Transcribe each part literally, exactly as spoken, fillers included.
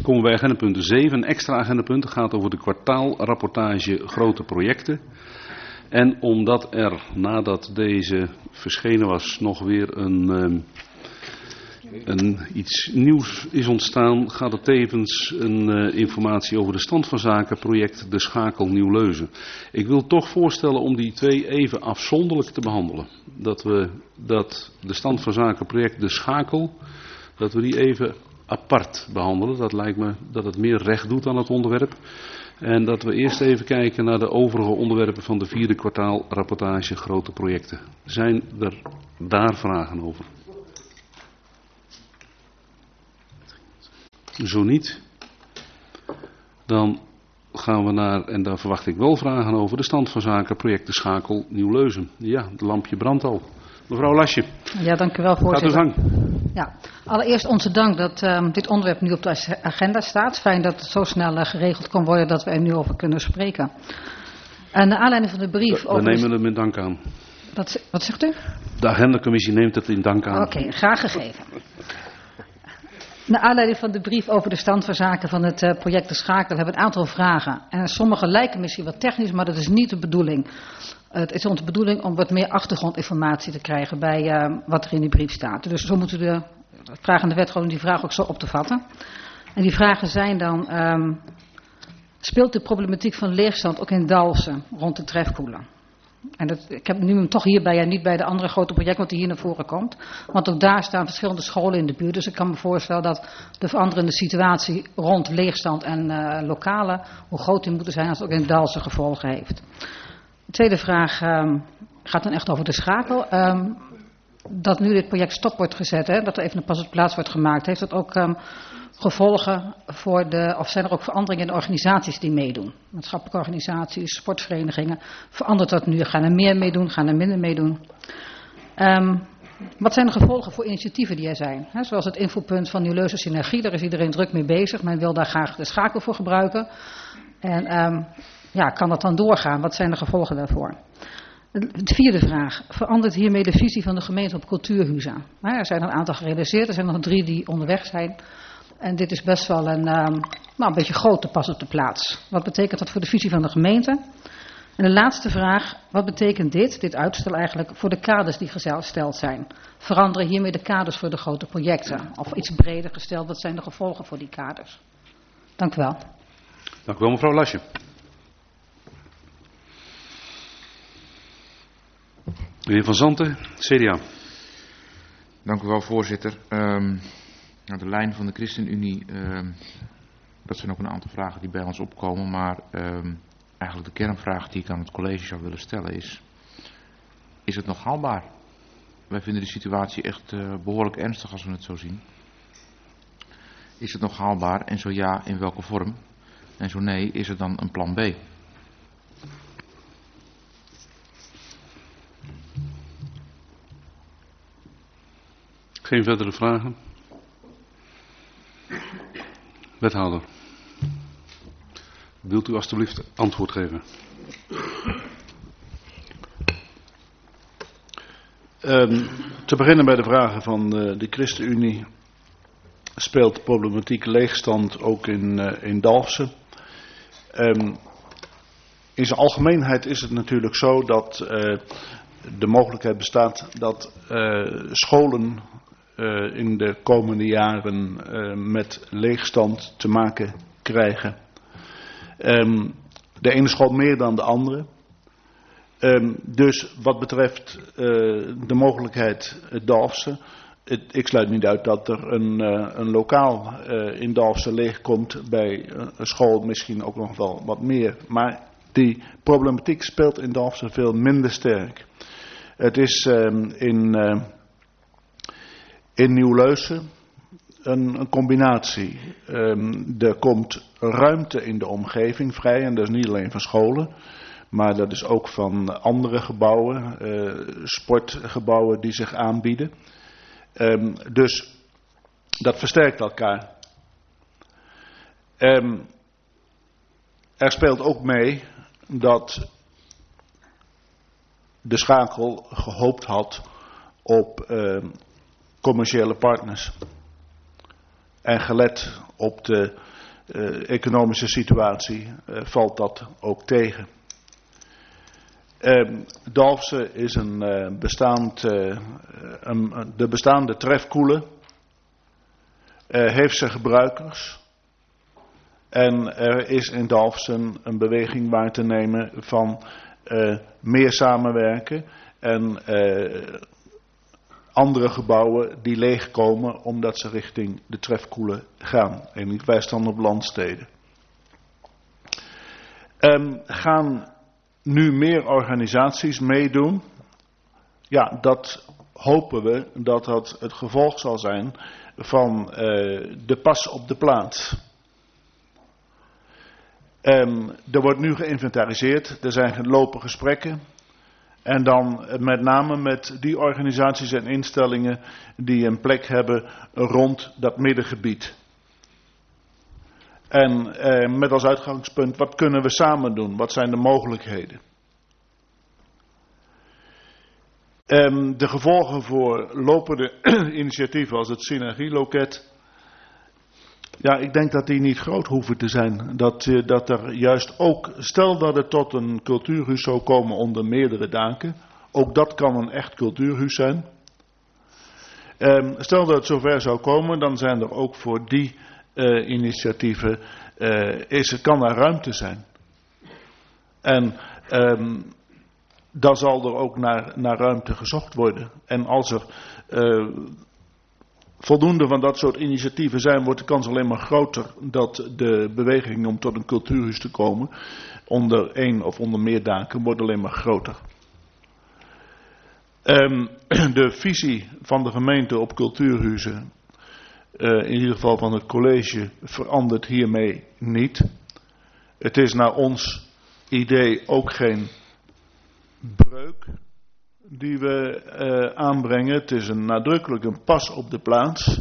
Komen we bij agendapunt zeven, een extra agendapunt. Het gaat over de kwartaalrapportage grote projecten. En omdat er nadat deze verschenen was nog weer een, um, een, iets nieuws is ontstaan, gaat er tevens een uh, informatie over de stand van zaken project De Schakel Nieuw-Leuzen. Ik wil toch voorstellen om die twee even afzonderlijk te behandelen. Dat we dat de stand van zaken project De Schakel, dat we die even apart behandelen. Dat lijkt me dat het meer recht doet aan het onderwerp. En dat we eerst even kijken naar de overige onderwerpen van de vierde kwartaalrapportage grote projecten. Zijn er daar vragen over? Zo niet. Dan gaan we naar, en daar verwacht ik wel vragen over, de stand van zaken project De Schakel Nieuw-Leuzen. Ja, het lampje brandt al. Mevrouw Lasje. Ja, dank u wel, voorzitter. Gaat uw gang. Ja, allereerst onze dank dat um, dit onderwerp nu op de agenda staat. Fijn dat het zo snel uh, geregeld kan worden dat we er nu over kunnen spreken. En naar aanleiding van de brief... We, over we nemen de... het met dank aan. Wat, wat zegt u? De agendacommissie neemt het in dank aan. Oké, okay, graag gegeven. Naar aanleiding van de brief over de stand van zaken van het uh, project De Schakel hebben we een aantal vragen. En sommige lijken misschien wat technisch, maar dat is niet de bedoeling. Het is onze bedoeling om wat meer achtergrondinformatie te krijgen bij uh, wat er in die brief staat. Dus zo moeten we de vragende wet gewoon die vraag ook zo op te vatten. En die vragen zijn dan, um, speelt de problematiek van leegstand ook in Dalfsen rond de trefkoelen? En dat, ik heb nu hem toch hierbij en niet bij de andere grote projecten wat die hier naar voren komt. Want ook daar staan verschillende scholen in de buurt. Dus ik kan me voorstellen dat de veranderende situatie rond leegstand en uh, lokalen, hoe groot die moeten zijn als het ook in Dalfsen gevolgen heeft. De tweede vraag um, gaat dan echt over de schakel. Um, dat nu dit project stop wordt gezet, hè, dat er even een pas op plaats wordt gemaakt, heeft dat ook um, gevolgen voor de, of zijn er ook veranderingen in de organisaties die meedoen? Maatschappelijke organisaties, sportverenigingen. Verandert dat nu? Gaan er meer meedoen? Gaan er minder meedoen? Um, wat zijn de gevolgen voor initiatieven die er zijn? He, zoals het infopunt van Nieuw-Leuzen Synergie, daar is iedereen druk mee bezig. Men wil daar graag de schakel voor gebruiken. En um, ja, kan dat dan doorgaan? Wat zijn de gevolgen daarvoor? De vierde vraag. Verandert hiermee de visie van de gemeente op cultuurhuizen? Er zijn er een aantal gerealiseerd. Er zijn nog drie die onderweg zijn. En dit is best wel een, um, nou, een beetje groot te pas op de plaats. Wat betekent dat voor de visie van de gemeente? En de laatste vraag. Wat betekent dit, dit uitstel eigenlijk, voor de kaders die gesteld zijn? Veranderen hiermee de kaders voor de grote projecten? Of iets breder gesteld, wat zijn de gevolgen voor die kaders? Dank u wel. Dank u wel, mevrouw Lasje. De heer Van Zanten, C D A. Dank u wel, voorzitter. Um, nou, de lijn van de ChristenUnie, um, dat zijn ook een aantal vragen die bij ons opkomen, maar um, eigenlijk de kernvraag die ik aan het college zou willen stellen is, is het nog haalbaar? Wij vinden de situatie echt uh, behoorlijk ernstig als we het zo zien. Is het nog haalbaar en zo ja, in welke vorm? En zo nee, is er dan een plan B? Geen verdere vragen? Wethouder, wilt u alstublieft antwoord geven? Um, te beginnen bij de vragen van uh, de ChristenUnie. Speelt de problematiek leegstand ook in, uh, in Dalfsen? Um, in zijn algemeenheid is het natuurlijk zo dat uh, de mogelijkheid bestaat dat uh, scholen Uh, in de komende jaren uh, met leegstand te maken krijgen. Um, de ene school meer dan de andere. Um, dus wat betreft uh, de mogelijkheid uh, Dalfsen, het, ik sluit niet uit dat er een, uh, een lokaal uh, in Dalfsen leegkomt bij uh, een school, misschien ook nog wel wat meer. Maar die problematiek speelt in Dalfsen veel minder sterk. Het is um, in... Uh, In Nieuw-Leuzen een, een combinatie. Um, er komt ruimte in de omgeving vrij en dat is niet alleen van scholen. Maar dat is ook van andere gebouwen, uh, sportgebouwen die zich aanbieden. Um, dus dat versterkt elkaar. Um, er speelt ook mee dat de Schakel gehoopt had op uh, commerciële partners. En gelet op de uh, economische situatie uh, valt dat ook tegen. Uh, Dalfsen is een, uh, bestaand, uh, een, de bestaande trefkoelen. Uh, heeft zijn gebruikers. En er is in Dalfsen een beweging waar te nemen van uh, meer samenwerken. En uh, andere gebouwen die leegkomen omdat ze richting de trefkoelen gaan. En niet wij staan op landsteden. Um, gaan nu meer organisaties meedoen? Ja, dat hopen we dat dat het gevolg zal zijn van uh, de pas op de plaats. Um, er wordt nu geïnventariseerd, er zijn lopen gesprekken. En dan met name met die organisaties en instellingen die een plek hebben rond dat middengebied. En eh, met als uitgangspunt, wat kunnen we samen doen? Wat zijn de mogelijkheden? Um, de gevolgen voor lopende initiatieven als het synergieloket. Ja, ik denk dat die niet groot hoeven te zijn. Dat, uh, dat er juist ook, stel dat het tot een cultuurhuis zou komen onder meerdere daken. Ook dat kan een echt cultuurhuis zijn. Um, stel dat het zover zou komen, dan zijn er ook voor die uh, initiatieven, uh, is, kan er ruimte zijn. En um, dan zal er ook naar, naar ruimte gezocht worden. En als er uh, voldoende van dat soort initiatieven zijn, wordt de kans alleen maar groter dat de beweging om tot een cultuurhuis te komen, onder één of onder meer daken, wordt alleen maar groter. Um, de visie van de gemeente op cultuurhuizen, uh, in ieder geval van het college, verandert hiermee niet. Het is naar ons idee ook geen breuk die we uh, aanbrengen. Het is een nadrukkelijk een pas op de plaats.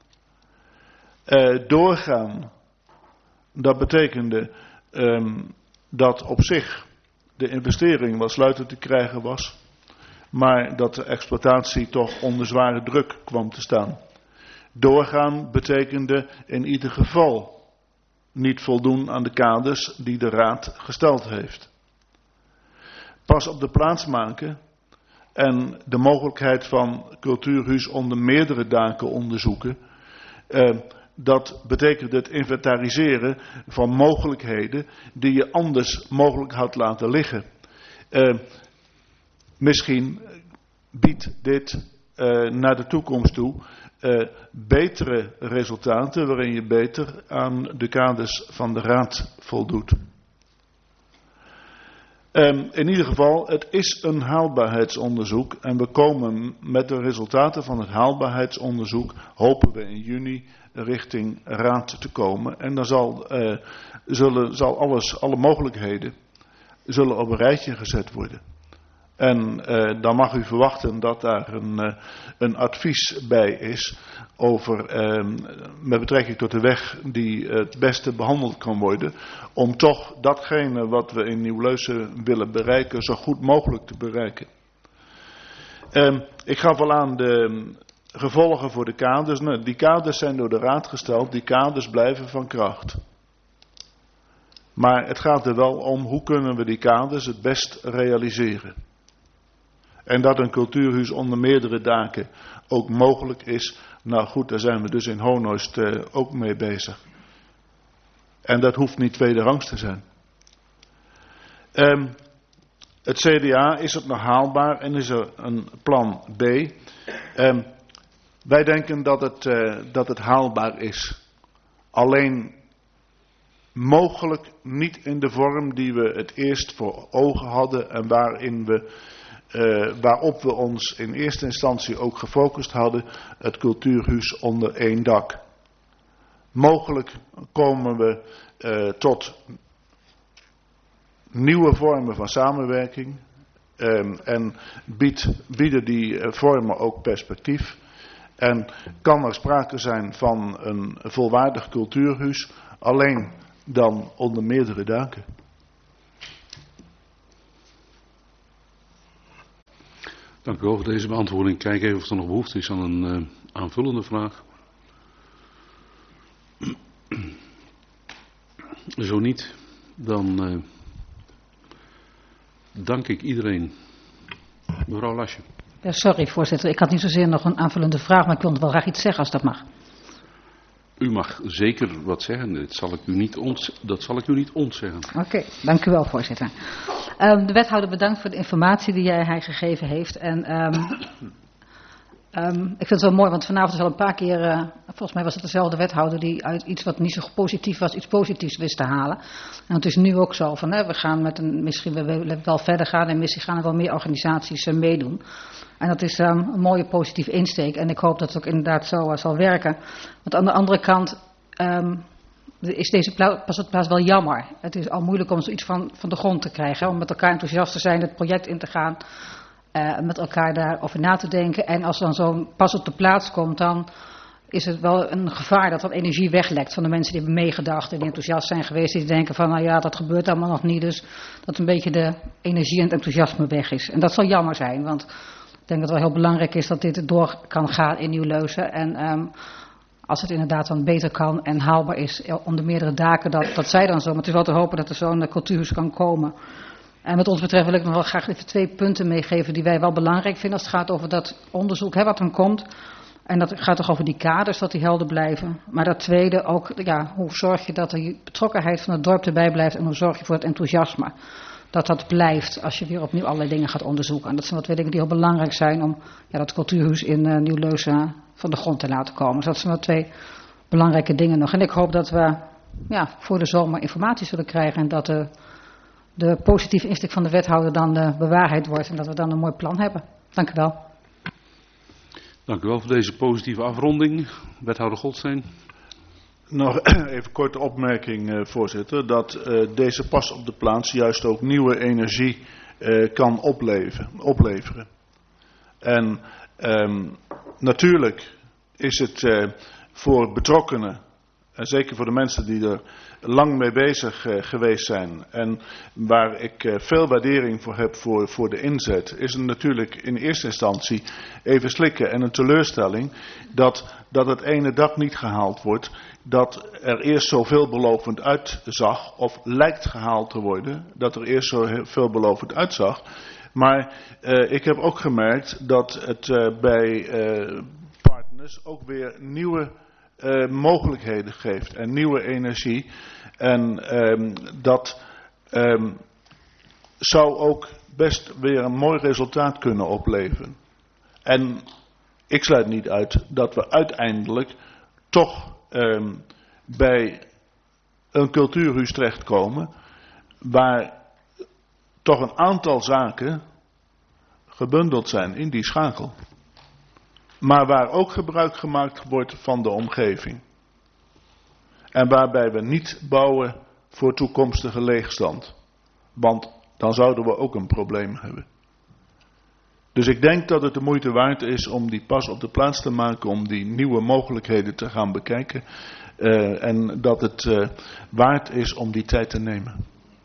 Uh, doorgaan, dat betekende um, dat op zich de investering wel sluitend te krijgen was, maar dat de exploitatie toch onder zware druk kwam te staan. Doorgaan betekende in ieder geval niet voldoen aan de kaders die de Raad gesteld heeft. Pas op de plaats maken en de mogelijkheid van cultuurhuis onder meerdere daken onderzoeken. Uh, dat betekent het inventariseren van mogelijkheden die je anders mogelijk had laten liggen. Uh, misschien biedt dit uh, naar de toekomst toe uh, betere resultaten waarin je beter aan de kaders van de Raad voldoet. Um, in ieder geval, het is een haalbaarheidsonderzoek en we komen met de resultaten van het haalbaarheidsonderzoek, hopen we in juni richting Raad te komen. En dan zal, uh, zullen, zal alles, alle mogelijkheden zullen op een rijtje gezet worden. En uh, dan mag u verwachten dat daar een, uh, een advies bij is over, uh, met betrekking tot de weg die het beste behandeld kan worden, om toch datgene wat we in Nieuw-Leusen willen bereiken, zo goed mogelijk te bereiken. Uh, ik gaf al aan de gevolgen voor de kaders. Nou, die kaders zijn door de Raad gesteld, die kaders blijven van kracht. Maar het gaat er wel om, hoe kunnen we die kaders het best realiseren. En dat een cultuurhuis onder meerdere daken ook mogelijk is. Nou goed, daar zijn we dus in Honoost uh, ook mee bezig. En dat hoeft niet tweederangs te zijn. Um, het C D A, is het nog haalbaar en is er een plan B? Um, wij denken dat het, uh, dat het haalbaar is. Alleen mogelijk niet in de vorm die we het eerst voor ogen hadden en waarin we... Uh, waarop we ons in eerste instantie ook gefocust hadden, het cultuurhuis onder één dak. Mogelijk komen we uh, tot nieuwe vormen van samenwerking um, en bied, bieden die uh, vormen ook perspectief. En kan er sprake zijn van een volwaardig cultuurhuis, alleen dan onder meerdere daken. Dank u wel voor deze beantwoording. Kijk even of er nog behoefte is aan een uh, aanvullende vraag. Zo niet, dan uh, dank ik iedereen. Mevrouw Lasje. Ja, sorry voorzitter, ik had niet zozeer nog een aanvullende vraag, maar ik wilde wel graag iets zeggen als dat mag. U mag zeker wat zeggen, dat zal ik u niet, ont, dat zal ik u niet ontzeggen. Oké, okay, dank u wel voorzitter. Um, de wethouder bedankt voor de informatie die hij, hij gegeven heeft. En um, um, ik vind het wel mooi, want vanavond is al een paar keer, uh, volgens mij was het dezelfde wethouder die uit iets wat niet zo positief was, iets positiefs wist te halen. En het is nu ook zo van, hè, we gaan met een, misschien we willen wel verder gaan en misschien gaan er wel meer organisaties uh, meedoen. En dat is um, een mooie positieve insteek en ik hoop dat het ook inderdaad zo uh, zal werken. Want aan de andere kant um, is deze pla- pas op plaats wel jammer. Het is al moeilijk om zoiets van, van de grond te krijgen, om met elkaar enthousiast te zijn, het project in te gaan, uh, met elkaar daarover na te denken. En als dan zo'n pas op de plaats komt, dan is het wel een gevaar dat wat energie weglekt van de mensen die hebben meegedacht en die enthousiast zijn geweest, die denken van nou ja, dat gebeurt allemaal nog niet, dus dat een beetje de energie en het enthousiasme weg is. En dat zal jammer zijn, want ik denk dat het wel heel belangrijk is dat dit door kan gaan in Nieuw-Leusen. En um, als het inderdaad dan beter kan en haalbaar is onder meerdere daken, dat, dat zij dan zo. Maar het is wel te hopen dat er zo'n cultuurhuis kan komen. En wat ons betreft wil ik nog wel graag even twee punten meegeven die wij wel belangrijk vinden als het gaat over dat onderzoek, hè, wat dan komt. En dat gaat toch over die kaders, dat die helder blijven. Maar dat tweede ook, ja, hoe zorg je dat de betrokkenheid van het dorp erbij blijft en hoe zorg je voor het enthousiasme. Dat dat blijft als je weer opnieuw allerlei dingen gaat onderzoeken. En dat zijn wat twee dingen die heel belangrijk zijn om ja, dat cultuurhuis in uh, Nieuw-Leusen van de grond te laten komen. Dus dat zijn wel twee belangrijke dingen nog. En ik hoop dat we ja, voor de zomer informatie zullen krijgen en dat de, de positieve insteek van de wethouder dan uh, bewaarheid wordt en dat we dan een mooi plan hebben. Dank u wel. Dank u wel voor deze positieve afronding. Wethouder Goldstein. Nog even korte opmerking, uh, voorzitter, dat uh, deze pas op de plaats juist ook nieuwe energie uh, kan opleveren. opleveren. En um, natuurlijk is het uh, voor betrokkenen, en zeker voor de mensen die er lang mee bezig uh, geweest zijn en waar ik uh, veel waardering voor heb voor, voor de inzet, is het natuurlijk in eerste instantie even slikken en een teleurstelling dat, dat het ene dak niet gehaald wordt, dat er eerst zo veelbelovend uitzag, of lijkt gehaald te worden, dat er eerst zo veelbelovend uitzag. Maar uh, ik heb ook gemerkt dat het uh, bij uh, partners ook weer nieuwe uh, mogelijkheden geeft en nieuwe energie. En um, dat um, zou ook best weer een mooi resultaat kunnen opleveren. En ik sluit niet uit dat we uiteindelijk toch um, bij een cultuurhuis terechtkomen waar toch een aantal zaken gebundeld zijn in die schakel. Maar waar ook gebruik gemaakt wordt van de omgeving. En waarbij we niet bouwen voor toekomstige leegstand. Want dan zouden we ook een probleem hebben. Dus ik denk dat het de moeite waard is om die pas op de plaats te maken, om die nieuwe mogelijkheden te gaan bekijken. Uh, en dat het uh, waard is om die tijd te nemen.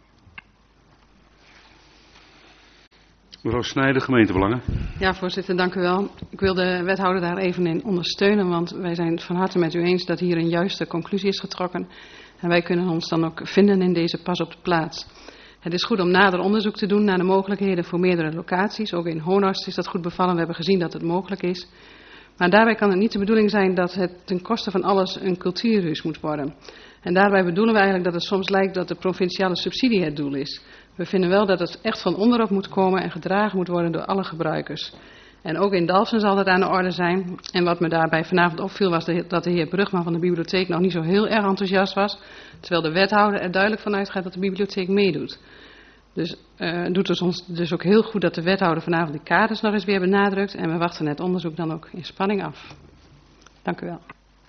Mevrouw Snijder, gemeentebelangen. Ja, voorzitter, dank u wel. Ik wil de wethouder daar even in ondersteunen, want wij zijn het van harte met u eens dat hier een juiste conclusie is getrokken. En wij kunnen ons dan ook vinden in deze pas op de plaats. Het is goed om nader onderzoek te doen naar de mogelijkheden voor meerdere locaties. Ook in Honhorst is dat goed bevallen. We hebben gezien dat het mogelijk is. Maar daarbij kan het niet de bedoeling zijn dat het ten koste van alles een cultuurhuis moet worden. En daarbij bedoelen we eigenlijk dat het soms lijkt dat de provinciale subsidie het doel is. We vinden wel dat het echt van onderop moet komen en gedragen moet worden door alle gebruikers. En ook in Dalfsen zal dat aan de orde zijn. En wat me daarbij vanavond opviel was dat de heer Brugman van de bibliotheek nog niet zo heel erg enthousiast was. Terwijl de wethouder er duidelijk van uitgaat dat de bibliotheek meedoet. Dus uh, het doet het ons dus ook heel goed dat de wethouder vanavond de kaders nog eens weer benadrukt. En we wachten het onderzoek dan ook in spanning af. Dank u wel.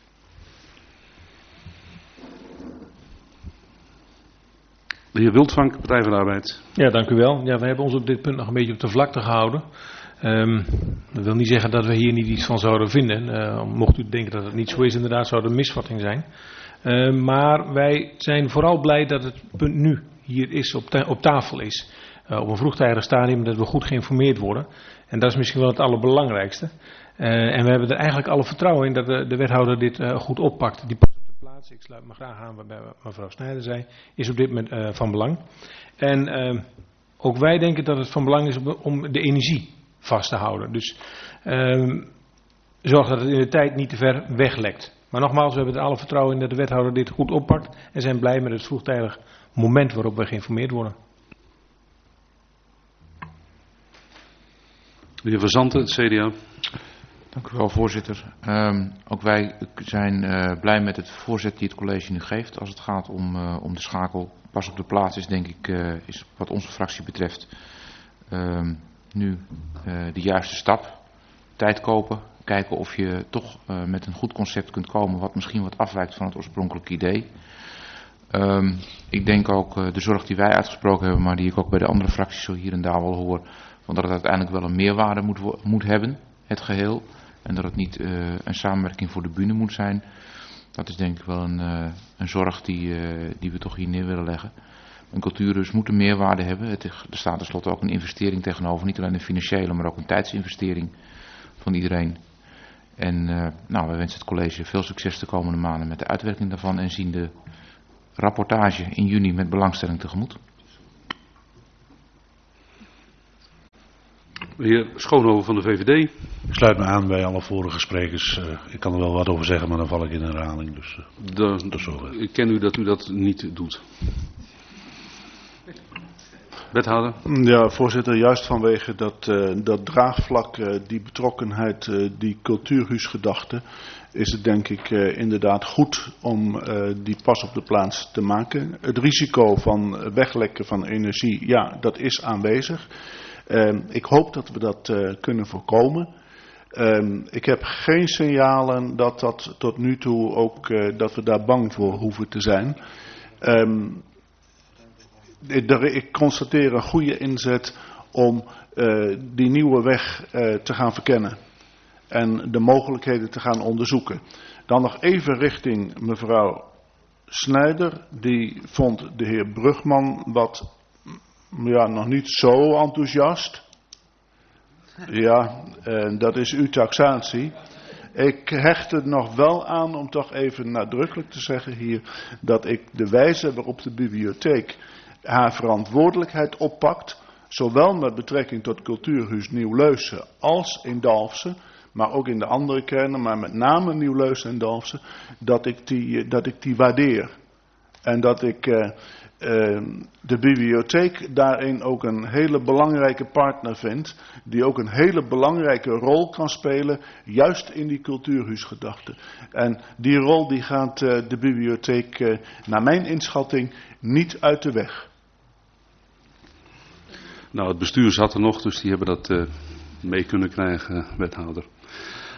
De heer Wildvank, Partij van de Arbeid. Ja, dank u wel. Ja, we hebben ons op dit punt nog een beetje op de vlakte gehouden. Um, dat wil niet zeggen dat we hier niet iets van zouden vinden. Uh, mocht u denken dat het niet zo is, inderdaad zou het een misvatting zijn. Uh, maar wij zijn vooral blij dat het punt nu hier is, op, ta- op tafel is. Uh, op een vroegtijdig stadium dat we goed geïnformeerd worden. En dat is misschien wel het allerbelangrijkste. Uh, en we hebben er eigenlijk alle vertrouwen in dat de, de wethouder dit uh, goed oppakt. Die pas op de plaats plaatsen, ik sluit me graag aan bij wat mevrouw Snijder zei, is op dit moment uh, van belang. En uh, ook wij denken dat het van belang is om de energie vast te houden. Dus uh, zorg dat het in de tijd niet te ver weglekt. Maar nogmaals, we hebben er alle vertrouwen in dat de wethouder dit goed oppakt en zijn blij met het vroegtijdig moment waarop wij geïnformeerd worden. De heer Van Zanten, het C D A. Dank u wel, voorzitter. Um, ook wij zijn uh, blij met het voorzet die het college nu geeft als het gaat om, uh, om de schakel. Pas op de plaats is denk ik, uh, is wat onze fractie betreft, um, nu uh, de juiste stap. Tijd kopen, kijken of je toch uh, met een goed concept kunt komen wat misschien wat afwijkt van het oorspronkelijke idee. Um, ik denk ook uh, de zorg die wij uitgesproken hebben, maar die ik ook bij de andere fracties zo hier en daar wel hoor, van dat het uiteindelijk wel een meerwaarde moet, moet hebben, het geheel. En dat het niet uh, een samenwerking voor de bühne moet zijn. Dat is denk ik wel een, uh, een zorg die, uh, die we toch hier neer willen leggen. Een cultuurhuis moet een meerwaarde hebben. Het, er staat tenslotte ook een investering tegenover. Niet alleen een financiële, maar ook een tijdsinvestering van iedereen. En uh, nou, we wensen het college veel succes de komende maanden met de uitwerking daarvan. En zien de rapportage in juni met belangstelling tegemoet. De heer Schoonhoven van de V V D. Ik sluit me aan bij alle vorige sprekers. Uh, ik kan er wel wat over zeggen, maar dan val ik in herhaling. Dus, uh, de, dat is zo. Ik ken u dat u dat niet doet. Wethouder? Ja, voorzitter, juist vanwege dat, uh, dat draagvlak, uh, die betrokkenheid, uh, die cultuurhuisgedachte, is het denk ik uh, inderdaad goed om uh, die pas op de plaats te maken. Het risico van weglekken van energie, ja, dat is aanwezig. Uh, ik hoop dat we dat uh, kunnen voorkomen. Uh, ik heb geen signalen dat dat tot nu toe ook, uh, dat we daar bang voor hoeven te zijn. Um, Ik constateer een goede inzet om uh, die nieuwe weg uh, te gaan verkennen. En de mogelijkheden te gaan onderzoeken. Dan nog even richting mevrouw Snijder. Die vond de heer Brugman wat, ja, nog niet zo enthousiast. Ja, uh, dat is uw taxatie. Ik hecht er nog wel aan om toch even nadrukkelijk te zeggen hier, dat ik de wijze waarop de bibliotheek haar verantwoordelijkheid oppakt, zowel met betrekking tot Cultuurhuis Nieuw-Leusen als in Dalfsen, maar ook in de andere kernen, maar met name Nieuw-Leusen en Dalfsen, dat ik die, dat ik die waardeer. En dat ik uh, uh, de bibliotheek daarin ook een hele belangrijke partner vind, die ook een hele belangrijke rol kan spelen, juist in die cultuurhuisgedachte. En die rol die gaat uh, de bibliotheek, uh, naar mijn inschatting, niet uit de weg. Nou, het bestuur zat er nog, dus die hebben dat uh, mee kunnen krijgen, wethouder.